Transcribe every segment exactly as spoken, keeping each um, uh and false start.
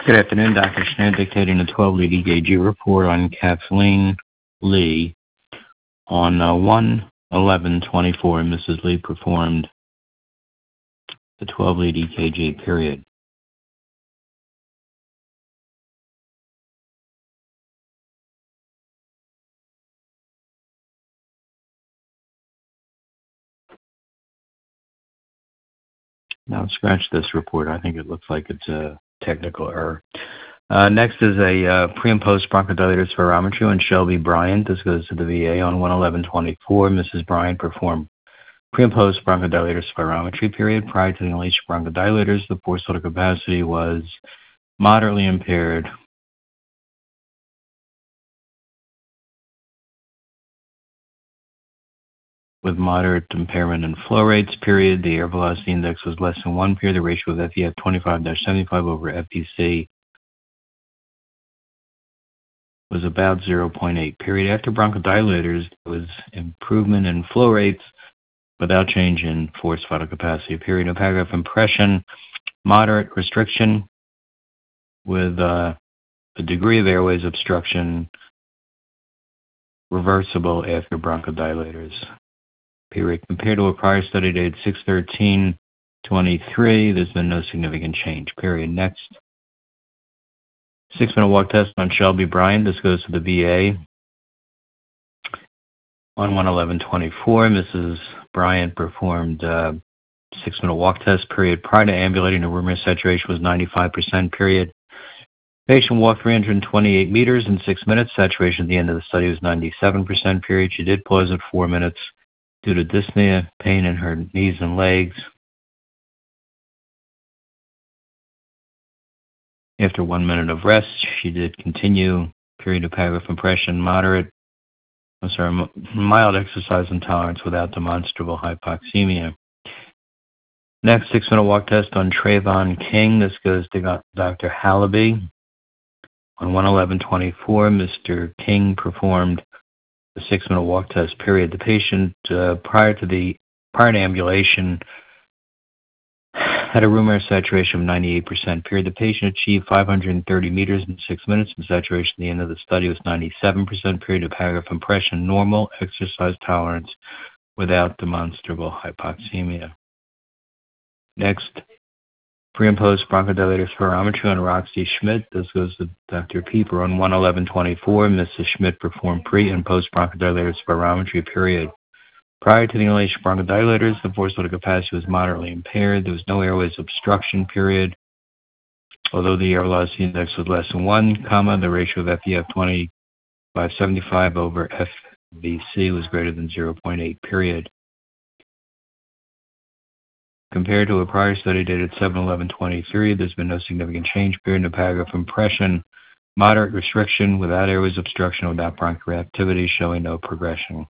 Good afternoon, Doctor Schneider dictating a twelve-lead E K G report on Kathleen Lee. On uh, one eleven twenty-four, Missus Lee performed the twelve-lead E K G period. Now scratch this report. I think it looks like it's a technical error. Uh, next is a uh, pre and post bronchodilator spirometry on Shelby Bryant. This goes to the V A on one eleven twenty-four. Missus Bryant performed pre and post bronchodilator spirometry period. Prior to the unleashed bronchodilators, the forced vital capacity was moderately impaired with moderate impairment in flow rates, period. The air velocity index was less than one, period. The ratio of F E F twenty-five seventy-five over F P C was about zero point eight, period. After bronchodilators, there was improvement in flow rates without change in forced vital capacity, period. No paragraph impression, moderate restriction with uh, a degree of airways obstruction, reversible after bronchodilators, period. Compared to a prior study dated six thirteen twenty-three, there's been no significant change, period. Next, six-minute walk test on Shelby Bryant. This goes to the V A. On one eleven twenty-four, Missus Bryant performed uh, six-minute walk test, period. Prior to ambulating, the room air saturation was ninety-five percent, period. Patient walked three hundred twenty-eight meters in six minutes. Saturation at the end of the study was ninety-seven percent, period. She did pause at four minutes due to dyspnea, pain in her knees and legs. After one minute of rest, she did continue. Period of paragraph impression, moderate, I'm sorry, mild exercise intolerance without demonstrable hypoxemia. Next, six-minute walk test on Trayvon King. This goes to Doctor Hallaby. On one eleven twenty-four, Mister King performed the six-minute walk test, period. The patient, uh, prior to the prior to ambulation, had a room air saturation of ninety-eight percent, period. The patient achieved five hundred thirty meters in six minutes, and saturation at the end of the study was ninety-seven percent, period. The paragraph impression, normal exercise tolerance without demonstrable hypoxemia. Next, pre and post bronchodilator spirometry on Roxy Schmidt. This goes to Doctor Pieper. On one eleven twenty-four, Missus Schmidt performed pre and post bronchodilator spirometry, period. Prior to the inhalation bronchodilators, the forced vital capacity was moderately impaired. There was no airways obstruction, period. Although the air velocity index was less than one, comma, the ratio of F E F twenty-five seventy-five over F V C was greater than zero point eight, period. Compared to a prior study dated seven eleven twenty-three, there's been no significant change, period. In the paragraph impression, moderate restriction without airways obstruction, without bronchoreactivity, showing no progression.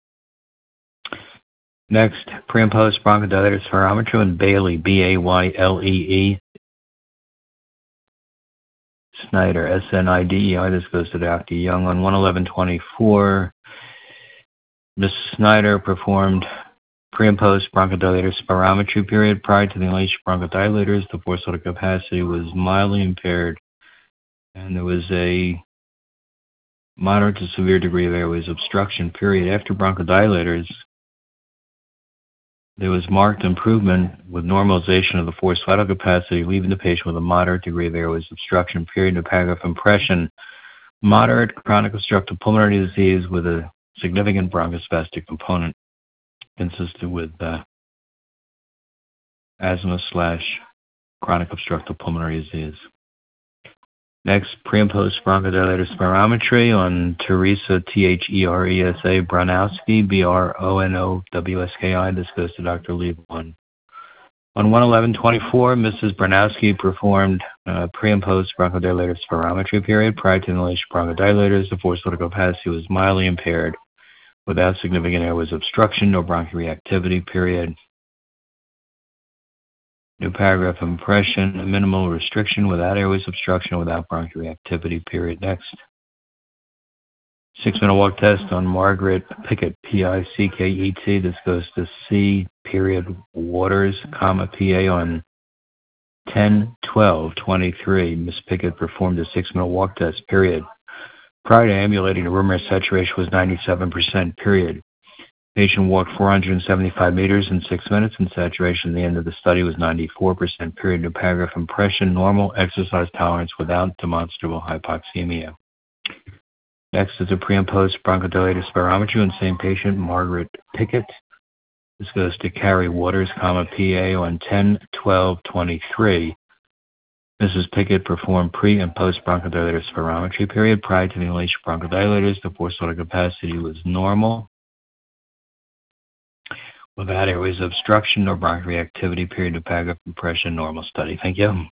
Next, pre and post bronchodilator spirometry on Bailey, B A Y L E E. Snyder, S N I D E R. This goes to Doctor Young. On one eleven twenty-four, Miz Snyder performed pre and post bronchodilator spirometry, period. Prior to the inhalation bronchodilators, the forced vital capacity was mildly impaired, and there was a moderate to severe degree of airways obstruction, period. After bronchodilators, there was marked improvement with normalization of the forced vital capacity, leaving the patient with a moderate degree of airways obstruction, period. In the paragraph impression, moderate chronic obstructive pulmonary disease with a significant bronchospastic component consistent with uh, asthma slash chronic obstructive pulmonary disease. Next, pre and post bronchodilator spirometry on Teresa, T H E R E S A, Bronowski, B R O N O W S K I. This goes to Doctor Lieberman. On one eleven twenty-four, Missus Bronowski performed uh, pre and post bronchodilator spirometry, period. Prior to inhalation bronchodilators, the forced vital capacity was mildly impaired without significant airways obstruction, no bronchoreactivity, period. New paragraph impression, a minimal restriction without airways obstruction, without bronchoreactivity, period. Next. Six-minute walk test on Margaret Pickett, P I C K E T. This goes to C, period, Waters, comma, P A on ten twelve twenty-three, Miz Pickett performed a six-minute walk test, period. Prior to ambulating, the room air saturation was ninety-seven percent, period. Patient walked four hundred seventy-five meters in six minutes, and saturation at the end of the study was ninety-four percent, period. New paragraph, impression, normal exercise tolerance without demonstrable hypoxemia. Next is a pre and post bronchodilator spirometry on the same patient, Margaret Pickett. This goes to Carrie Waters, comma, P A on ten twelve twenty-three. Missus Pickett performed pre and post bronchodilator spirometry, period. Prior to the inhalation of bronchodilators, the forced water capacity was normal, without airways obstruction or bronchoreactivity, period. Of paragraph impression, normal study. Thank you.